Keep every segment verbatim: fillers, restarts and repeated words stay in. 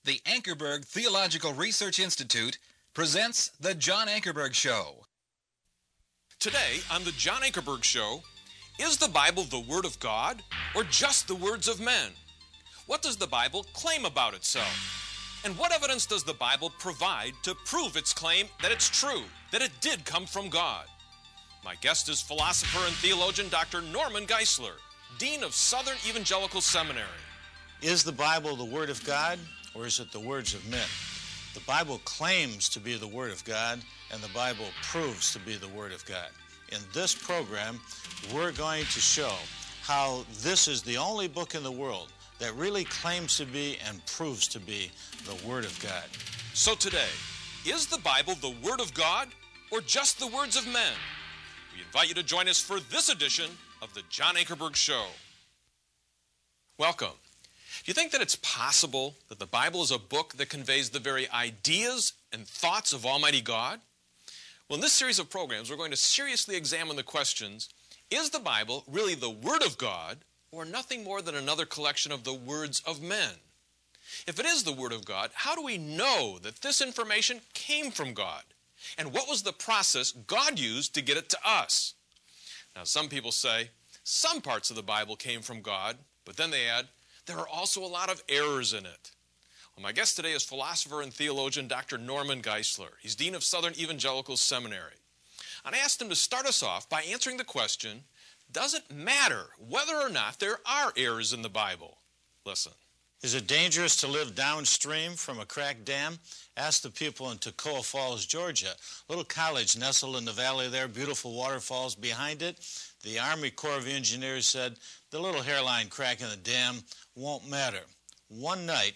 The Ankerberg Theological Research Institute presents The John Ankerberg Show. Today on The John Ankerberg Show, is the Bible the Word of God or just the words of men? What does the Bible claim about itself? And what evidence does the Bible provide to prove its claim that it's true, that it did come from God? My guest is philosopher and theologian Doctor Norman Geisler, Dean of Southern Evangelical Seminary. Is the Bible the Word of God, or is it the words of men? The Bible claims to be the Word of God, and the Bible proves to be the Word of God. In this program, we're going to show how this is the only book in the world that really claims to be and proves to be the Word of God. So today, is the Bible the Word of God, or just the words of men? We invite you to join us for this edition of The John Ankerberg Show. Welcome. Do you think that it's possible that the Bible is a book that conveys the very ideas and thoughts of Almighty God? Well, in this series of programs, we're going to seriously examine the questions, is the Bible really the Word of God, or nothing more than another collection of the words of men? If it is the Word of God, how do we know that this information came from God? And what was the process God used to get it to us? Now, some people say some parts of the Bible came from God, but then they add, there are also a lot of errors in it. Well, my guest today is philosopher and theologian Doctor Norman Geisler. He's Dean of Southern Evangelical Seminary. And I asked him to start us off by answering the question, does it matter whether or not there are errors in the Bible? Listen. Is it dangerous to live downstream from a cracked dam? Ask the people in Toccoa Falls, Georgia. Little college nestled in the valley there, beautiful waterfalls behind it. The Army Corps of Engineers said the little hairline crack in the dam won't matter. One night,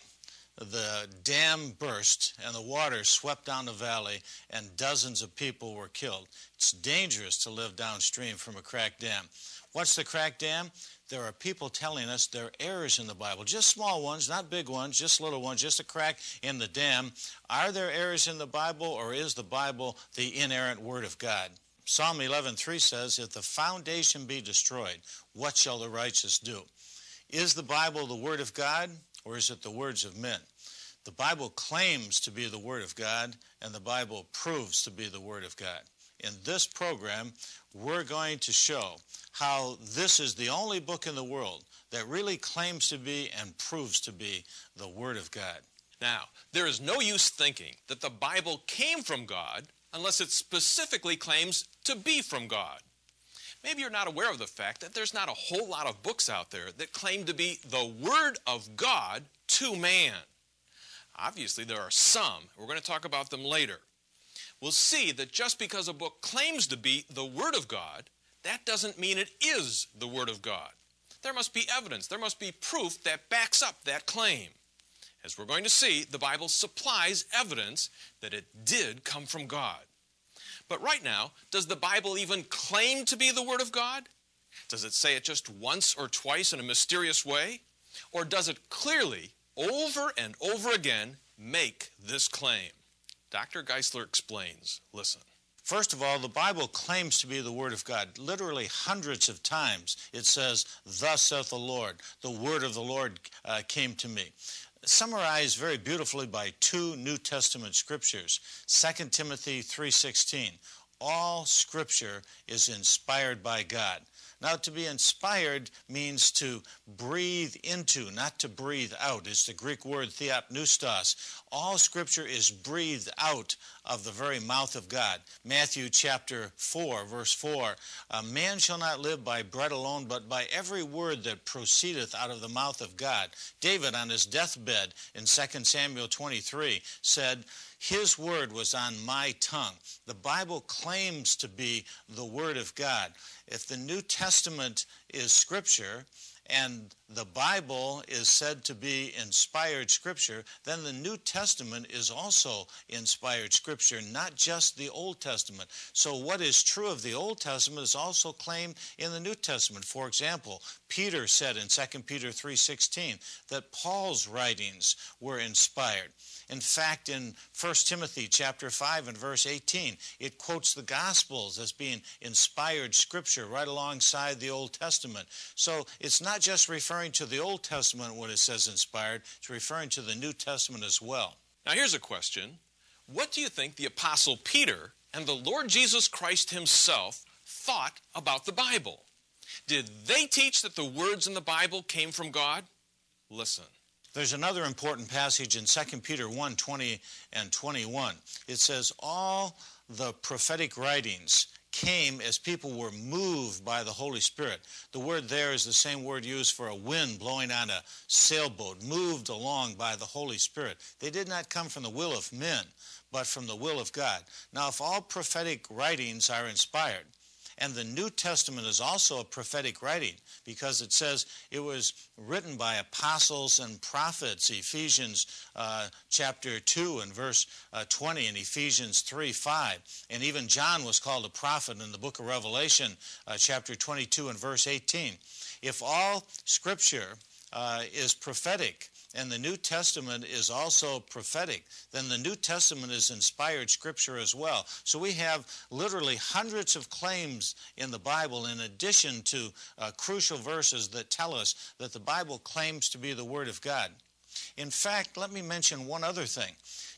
the dam burst and the water swept down the valley and dozens of people were killed. It's dangerous to live downstream from a cracked dam. What's the cracked dam? There are people telling us there are errors in the Bible, just small ones, not big ones, just little ones, just a crack in the dam. Are there errors in the Bible, or is the Bible the inerrant Word of God? Psalm eleven three says, if the foundation be destroyed, what shall the righteous do? Is the Bible the Word of God, or is it the words of men? The Bible claims to be the Word of God, and the Bible proves to be the Word of God. In this program, we're going to show how this is the only book in the world that really claims to be and proves to be the Word of God. Now, there is no use thinking that the Bible came from God unless it specifically claims to be from God. Maybe you're not aware of the fact that there's not a whole lot of books out there that claim to be the Word of God to man. Obviously, there are some. We're going to talk about them later. We'll see that just because a book claims to be the Word of God, that doesn't mean it is the Word of God. There must be evidence, there must be proof that backs up that claim. As we're going to see, the Bible supplies evidence that it did come from God. But right now, does the Bible even claim to be the Word of God? Does it say it just once or twice in a mysterious way? Or does it clearly, over and over again, make this claim? Doctor Geisler explains. Listen. First of all, the Bible claims to be the Word of God. Literally hundreds of times it says, thus saith the Lord. The word of the Lord uh, came to me. Summarized very beautifully by two New Testament scriptures. Second Timothy three sixteen. All scripture is inspired by God. Now, to be inspired means to breathe into, not to breathe out. It's the Greek word theopneustos. All Scripture is breathed out of the very mouth of God. Matthew chapter four, verse four, a man shall not live by bread alone, but by every word that proceedeth out of the mouth of God. David, on his deathbed in Second Samuel twenty-three, said, his word was on my tongue. The Bible claims to be the Word of God. If the New Testament is Scripture and the Bible is said to be inspired Scripture, then the New Testament is also inspired Scripture, not just the Old Testament. So what is true of the Old Testament is also claimed in the New Testament. For example, Peter said in Second Peter three sixteen that Paul's writings were inspired. In fact, in First Timothy chapter five and verse eighteen, it quotes the Gospels as being inspired Scripture right alongside the Old Testament. So it's not not just referring to the Old Testament when it says inspired, it's referring to the New Testament as well. Now here's a question. What do you think the Apostle Peter and the Lord Jesus Christ himself thought about the Bible? Did they teach that the words in the Bible came from God? Listen. There's another important passage in Second Peter one, twenty and twenty-one. It says, all the prophetic writings came as people were moved by the Holy Spirit. The word there is the same word used for a wind blowing on a sailboat, moved along by the Holy Spirit. They did not come from the will of men, but from the will of God. Now, if all prophetic writings are inspired, and the New Testament is also a prophetic writing because it says it was written by apostles and prophets, Ephesians uh, chapter two and verse uh, twenty, and Ephesians three, five. And even John was called a prophet in the book of Revelation, uh, chapter twenty-two and verse eighteen. If all Scripture uh, is prophetic, and the New Testament is also prophetic, then the New Testament is inspired Scripture as well. So we have literally hundreds of claims in the Bible in addition to uh, crucial verses that tell us that the Bible claims to be the Word of God. In fact, let me mention one other thing.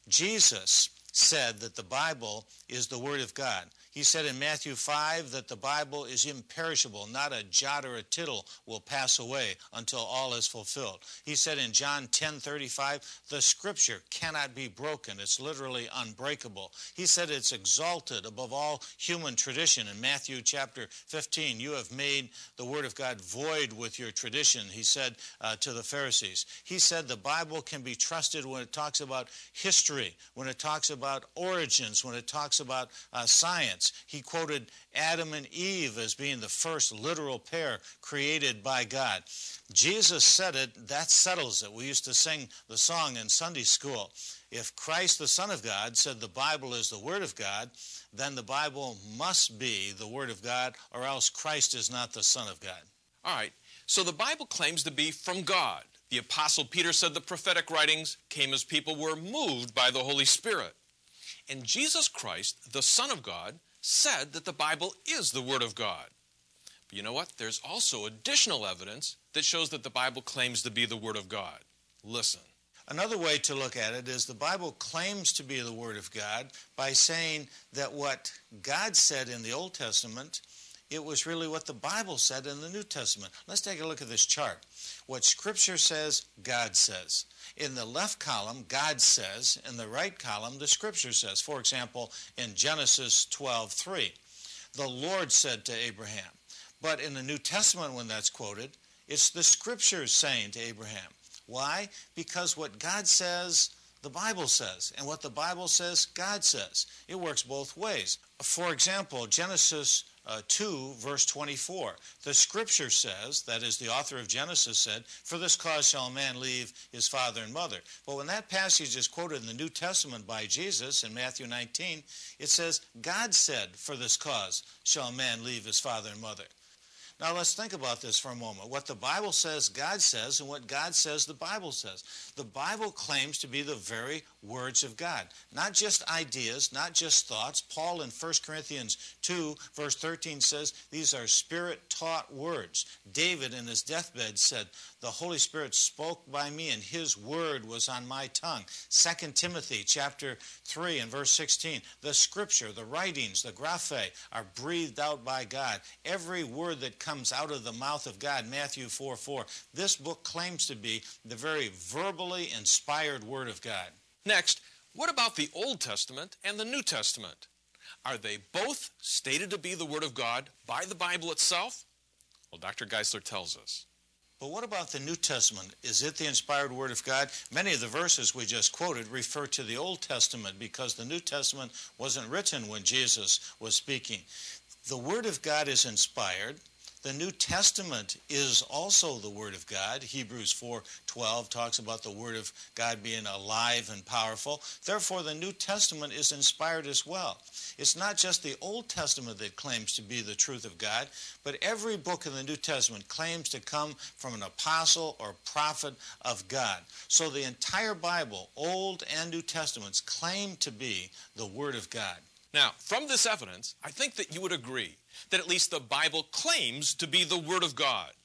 Jesus said that the Bible is the Word of God. He said in Matthew five that the Bible is imperishable, not a jot or a tittle will pass away until all is fulfilled. He said in John ten thirty-five, the Scripture cannot be broken. It's literally unbreakable. He said it's exalted above all human tradition. In Matthew chapter fifteen, you have made the Word of God void with your tradition, he said uh, to the Pharisees. He said the Bible can be trusted when it talks about history, when it talks about origins, when it talks about uh, science. He quoted Adam and Eve as being the first literal pair created by God. Jesus said it, that settles it. We used to sing the song in Sunday school. If Christ, the Son of God, said the Bible is the Word of God, then the Bible must be the Word of God, or else Christ is not the Son of God. All right, so the Bible claims to be from God. The Apostle Peter said the prophetic writings came as people were moved by the Holy Spirit. And Jesus Christ, the Son of God, said that the Bible is the Word of God. But you know what? There's also additional evidence that shows that the Bible claims to be the Word of God. Listen. Another way to look at it is the Bible claims to be the Word of God by saying that what God said in the Old Testament, it was really what the Bible said in the New Testament. Let's take a look at this chart. What Scripture says, God says. In the left column, God says. In the right column, the Scripture says. For example, in Genesis twelve three, the Lord said to Abraham. But in the New Testament, when that's quoted, it's the Scriptures saying to Abraham. Why? Because what God says, the Bible says. And what the Bible says, God says. It works both ways. For example, Genesis Uh, two, verse twenty-four. The Scripture says, that is, the author of Genesis said, for this cause shall a man leave his father and mother. But when that passage is quoted in the New Testament by Jesus in Matthew nineteen, it says, God said, for this cause shall a man leave his father and mother. Now let's think about this for a moment. What the Bible says, God says, and what God says, the Bible says. The Bible claims to be the very words of God. Not just ideas, not just thoughts. Paul in First Corinthians two, verse thirteen says, these are Spirit-taught words. David in his deathbed said, the Holy Spirit spoke by me and his word was on my tongue. Second Timothy chapter three and verse sixteen, the Scripture, the writings, the graphe, are breathed out by God. Every word that comes out of the mouth of God, Matthew four four. This book claims to be the very verbally inspired Word of God. Next, what about the Old Testament and the New Testament? Are they both stated to be the Word of God by the Bible itself? Well, Doctor Geisler tells us. But what about the New Testament? Is it the inspired Word of God? Many of the verses we just quoted refer to the Old Testament because the New Testament wasn't written when Jesus was speaking. The Word of God is inspired. The New Testament is also the Word of God. Hebrews four twelve talks about the Word of God being alive and powerful. Therefore, the New Testament is inspired as well. It's not just the Old Testament that claims to be the truth of God, but every book in the New Testament claims to come from an apostle or prophet of God. So the entire Bible, Old and New Testaments, claim to be the Word of God. Now, from this evidence, I think that you would agree that at least the Bible claims to be the Word of God.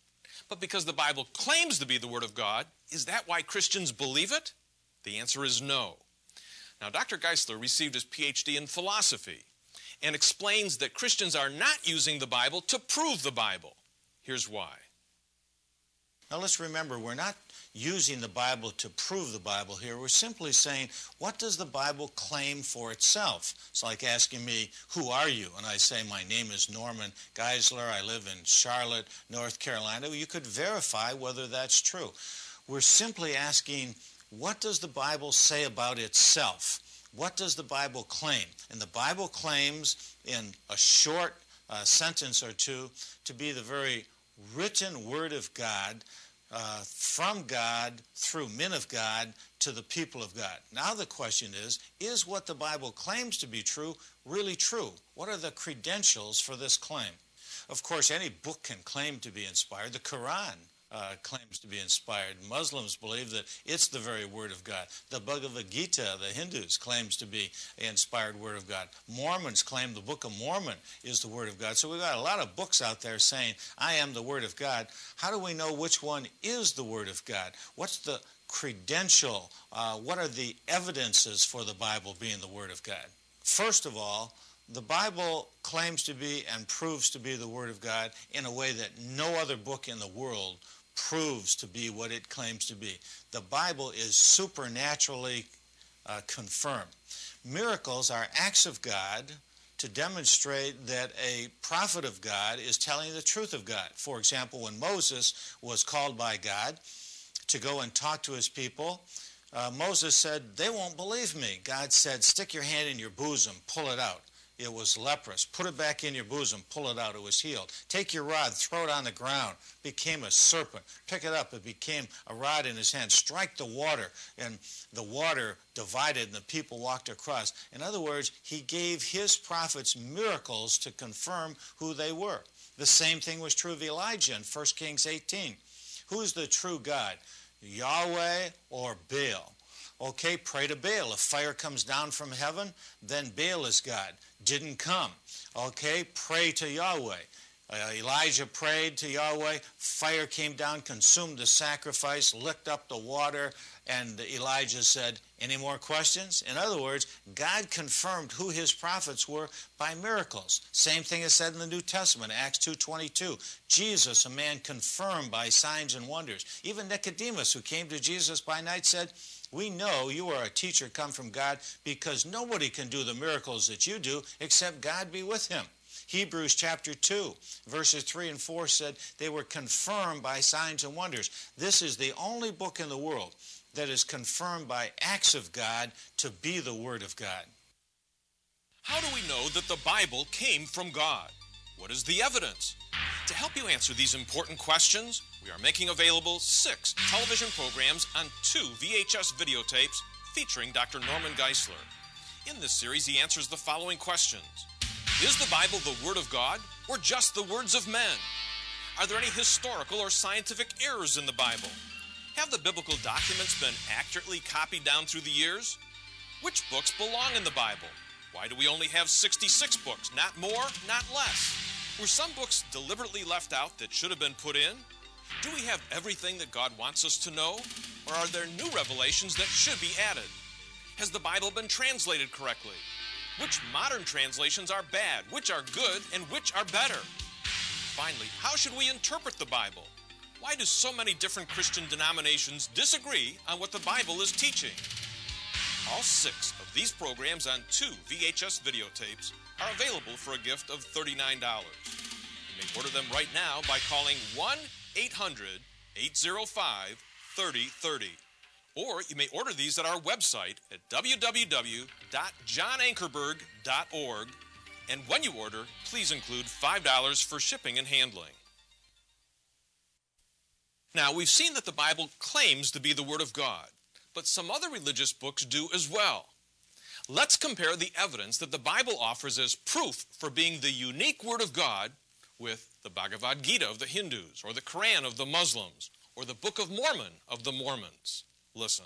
But because the Bible claims to be the Word of God, is that why Christians believe it? The answer is no. Now, Doctor Geisler received his P H D in philosophy and explains that Christians are not using the Bible to prove the Bible. Here's why. Now let's remember, we're not using the Bible to prove the Bible here. We're simply saying, what does the Bible claim for itself? It's like asking me, who are you? And I say, my name is Norman Geisler. I live in Charlotte, North Carolina. You could verify whether that's true. We're simply asking, what does the Bible say about itself? What does the Bible claim? And the Bible claims in a short uh, sentence or two to be the very written Word of God, uh, from God, through men of God, to the people of God. Now the question is, is what the Bible claims to be true really true? What are the credentials for this claim? Of course, any book can claim to be inspired. The Quran Uh, claims to be inspired. Muslims believe that it's the very Word of God. The Bhagavad Gita, the Hindus, claims to be the inspired Word of God. Mormons claim the Book of Mormon is the Word of God. So we've got a lot of books out there saying, I am the Word of God. How do we know which one is the Word of God? What's the credential? Uh, what are the evidences for the Bible being the Word of God? First of all, the Bible claims to be and proves to be the Word of God in a way that no other book in the world proves to be what it claims to be. The Bible is supernaturally uh, confirmed. Miracles are acts of God to demonstrate that a prophet of God is telling the truth of God. For example, when Moses was called by God to go and talk to his people, uh, Moses said, they won't believe me. God said, stick your hand in your bosom, pull it out. It was leprous. Put it back in your bosom. Pull it out. It was healed. Take your rod. Throw it on the ground. Became a serpent. Pick it up. It became a rod in his hand. Strike the water. And the water divided and the people walked across. In other words, he gave his prophets miracles to confirm who they were. The same thing was true of Elijah in First Kings eighteen. Who's the true God? Yahweh or Baal? Okay, pray to Baal. If fire comes down from heaven, then Baal is God. Didn't come. Okay, pray to Yahweh. Uh, Elijah prayed to Yahweh. Fire came down, consumed the sacrifice, licked up the water, and Elijah said, any more questions? In other words, God confirmed who his prophets were by miracles. Same thing is said in the New Testament, Acts two twenty-two. Jesus, a man confirmed by signs and wonders. Even Nicodemus, who came to Jesus by night, said, we know you are a teacher come from God because nobody can do the miracles that you do except God be with him. Hebrews chapter two, verses three and four said they were confirmed by signs and wonders. This is the only book in the world that is confirmed by acts of God to be the Word of God. How do we know that the Bible came from God? What is the evidence? To help you answer these important questions, we are making available six television programs on two V H S videotapes featuring Doctor Norman Geisler. In this series, he answers the following questions. Is the Bible the Word of God or just the words of men? Are there any historical or scientific errors in the Bible? Have the biblical documents been accurately copied down through the years? Which books belong in the Bible? Why do we only have sixty-six books? Not more, not less. Were some books deliberately left out that should have been put in? Do we have everything that God wants us to know? Or are there new revelations that should be added? Has the Bible been translated correctly? Which modern translations are bad? Which are good? And which are better? Finally, how should we interpret the Bible? Why do so many different Christian denominations disagree on what the Bible is teaching? All six of these programs on two V H S videotapes are available for a gift of thirty-nine dollars. You may order them right now by calling one eight hundred, eight oh five, three oh three oh. Or you may order these at our website at w w w dot john ankerberg dot org. And when you order, please include five dollars for shipping and handling. Now, we've seen that the Bible claims to be the Word of God, but some other religious books do as well. Let's compare the evidence that the Bible offers as proof for being the unique Word of God with the Bhagavad Gita of the Hindus, or the Quran of the Muslims, or the Book of Mormon of the Mormons. Listen.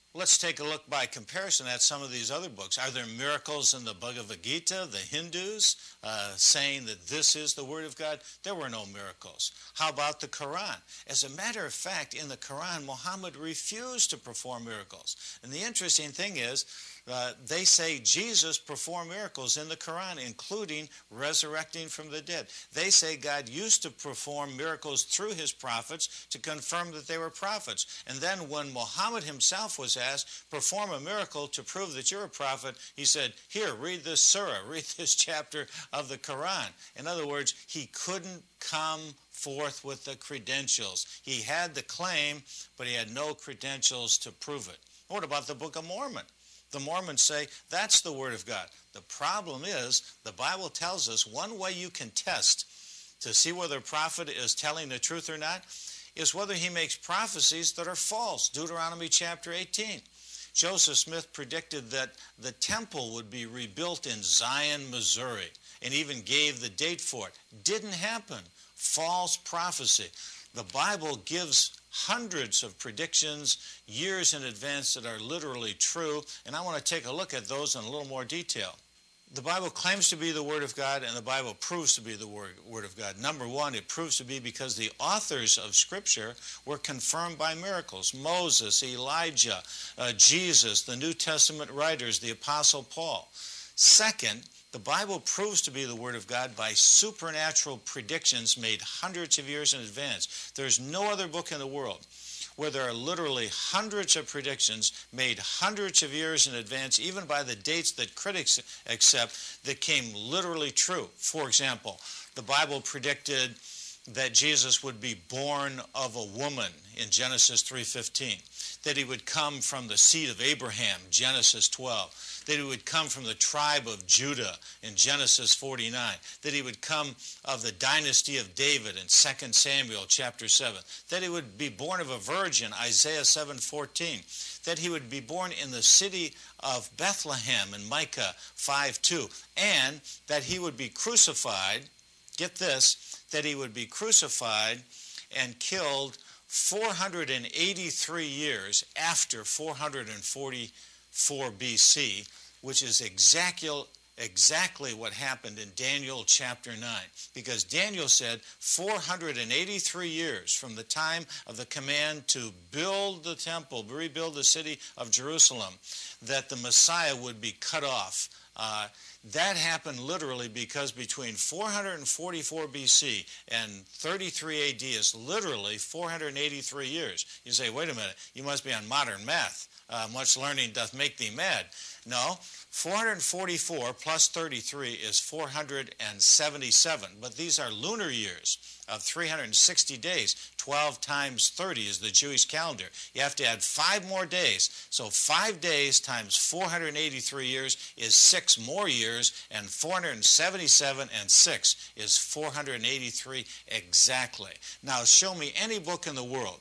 Let's take a look by comparison at some of these other books. Are there miracles in the Bhagavad Gita, the Hindus, uh, saying that this is the Word of God? There were no miracles. How about the Quran? As a matter of fact, in the Quran, Muhammad refused to perform miracles. And the interesting thing is, Uh, they say Jesus performed miracles in the Quran, including resurrecting from the dead. They say God used to perform miracles through his prophets to confirm that they were prophets. And then when Muhammad himself was asked, perform a miracle to prove that you're a prophet, he said, here, read this surah, read this chapter of the Quran. In other words, he couldn't come forth with the credentials. He had the claim, but he had no credentials to prove it. What about the Book of Mormon? The Mormons say that's the Word of God. The problem is the Bible tells us one way you can test to see whether a prophet is telling the truth or not is whether he makes prophecies that are false. Deuteronomy chapter eighteen. Joseph Smith predicted that the temple would be rebuilt in Zion, Missouri, and even gave the date for it. Didn't happen. False prophecy. The Bible gives hundreds of predictions years in advance that are literally true, and I want to take a look at those in a little more detail. The Bible claims to be the Word of God, and the Bible proves to be the Word, Word of God. Number one, it proves to be because the authors of Scripture were confirmed by miracles. Moses, Elijah, uh, Jesus, the New Testament writers, the Apostle Paul. Second, the Bible proves to be the Word of God by supernatural predictions made hundreds of years in advance. There's no other book in the world where there are literally hundreds of predictions made hundreds of years in advance, even by the dates that critics accept, that came literally true. For example, the Bible predicted that Jesus would be born of a woman in Genesis three fifteen, that he would come from the seed of Abraham, Genesis twelve, that he would come from the tribe of Judah in Genesis forty-nine, that he would come of the dynasty of David in Second Samuel chapter seven, that he would be born of a virgin, Isaiah seven fourteen, that he would be born in the city of Bethlehem in Micah five two, and that he would be crucified, get this, that he would be crucified and killed four hundred eighty-three years after four hundred forty-four B C, which is exactly, exactly what happened in Daniel chapter nine. Because Daniel said four hundred eighty-three years from the time of the command to build the temple, rebuild the city of Jerusalem, that the Messiah would be cut off. Uh, that happened literally because between four hundred forty-four B C and thirty-three A D is literally four hundred eighty-three years. You say, wait a minute, you must be on modern math. Uh, much learning doth make thee mad. No, four hundred forty-four plus thirty-three is four hundred seventy-seven. But these are lunar years of three hundred sixty days. twelve times thirty is the Jewish calendar. You have to add five more days. So five days times four hundred eighty-three years is six more years, and four hundred seventy-seven and six is four hundred eighty-three exactly. Now show me any book in the world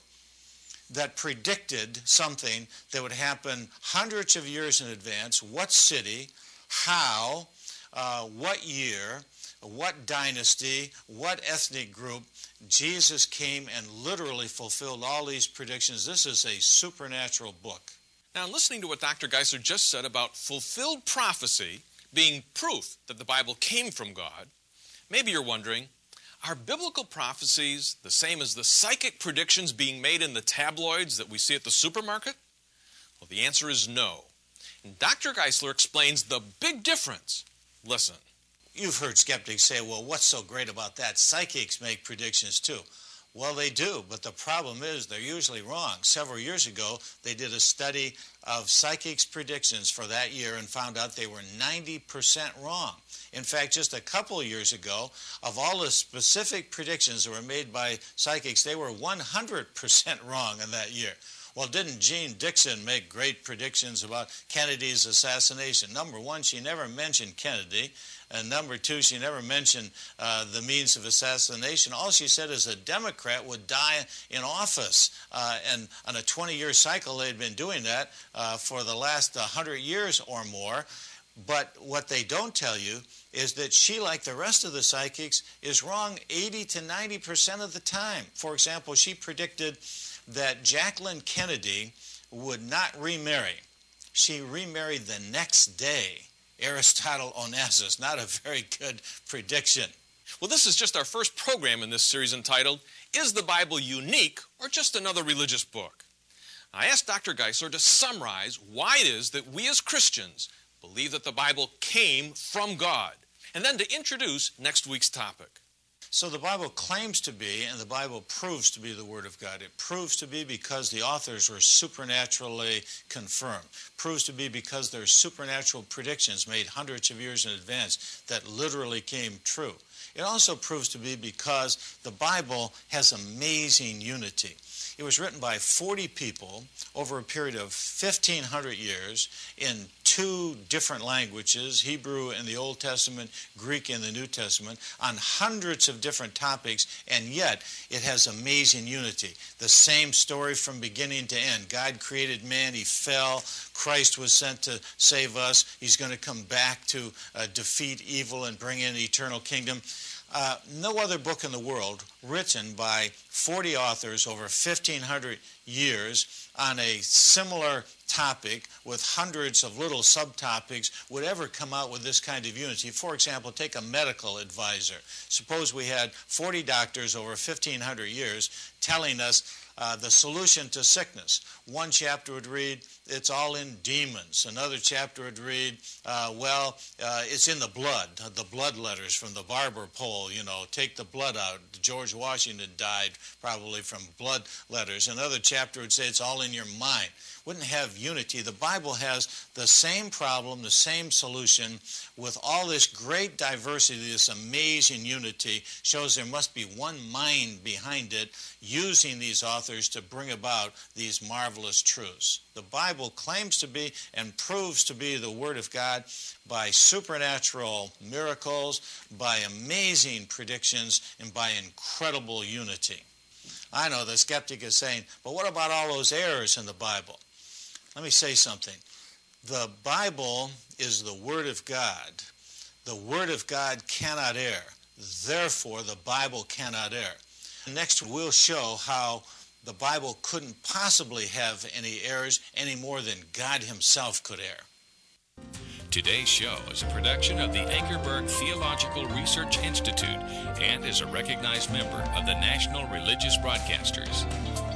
that predicted something that would happen hundreds of years in advance, what city, how, uh, what year, what dynasty, what ethnic group. Jesus came and literally fulfilled all these predictions. This is a supernatural book. Now, listening to what Doctor Geisler just said about fulfilled prophecy being proof that the Bible came from God, maybe you're wondering, are biblical prophecies the same as the psychic predictions being made in the tabloids that we see at the supermarket? Well, the answer is no. And Doctor Geisler explains the big difference. Listen. You've heard skeptics say, well, what's so great about that? Psychics make predictions too. Well, they do, but the problem is they're usually wrong. Several years ago, they did a study of psychics' predictions for that year and found out they were ninety percent wrong. In fact, just a couple of years ago, of all the specific predictions that were made by psychics, they were one hundred percent wrong in that year. Well, didn't Jean Dixon make great predictions about Kennedy's assassination? Number one, she never mentioned Kennedy. And number two, she never mentioned uh, the means of assassination. All she said is a Democrat would die in office. Uh, and on a twenty-year cycle, they had been doing that uh, for the last one hundred years or more. But what they don't tell you is that she, like the rest of the psychics, is wrong eighty to ninety percent of the time. For example, she predicted that Jacqueline Kennedy would not remarry. She remarried the next day. Aristotle Onassis, not a very good prediction. Well, this is just our first program in this series entitled, Is the Bible Unique or Just Another Religious Book? I asked Doctor Geisler to summarize why it is that we as Christians believe that the Bible came from God, and then to introduce next week's topic. So the Bible claims to be, and the Bible proves to be the Word of God. It proves to be because the authors were supernaturally confirmed. Proves to be because there are supernatural predictions made hundreds of years in advance that literally came true. It also proves to be because the Bible has amazing unity. It was written by forty people over a period of fifteen hundred years in two different languages, Hebrew in the Old Testament, Greek in the New Testament, on hundreds of different topics, and yet it has amazing unity. The same story from beginning to end. God created man, he fell, Christ was sent to save us, he's going to come back to uh, defeat evil and bring in the eternal kingdom. Uh, no other book in the world written by forty authors over fifteen hundred years on a similar topic with hundreds of little subtopics would ever come out with this kind of unity. For example, take a medical advisor. Suppose we had forty doctors over fifteen hundred years telling us Uh, the solution to sickness. One chapter would read, it's all in demons. Another chapter would read, uh, well, uh, it's in the blood, the blood letters from the barber pole, you know, take the blood out. George Washington died probably from blood letters. Another chapter would say it's all in your mind. Wouldn't have unity. The Bible has the same problem, the same solution, with all this great diversity, this amazing unity, shows there must be one mind behind it, using these authors to bring about these marvelous truths. The Bible claims to be and proves to be the Word of God by supernatural miracles, by amazing predictions, and by incredible unity. I know the skeptic is saying, but what about all those errors in the Bible? Let me say something. The Bible is the Word of God. The Word of God cannot err. Therefore, the Bible cannot err. Next, we'll show how the Bible couldn't possibly have any errors any more than God himself could err. Today's show is a production of the Ankerberg Theological Research Institute and is a recognized member of the National Religious Broadcasters.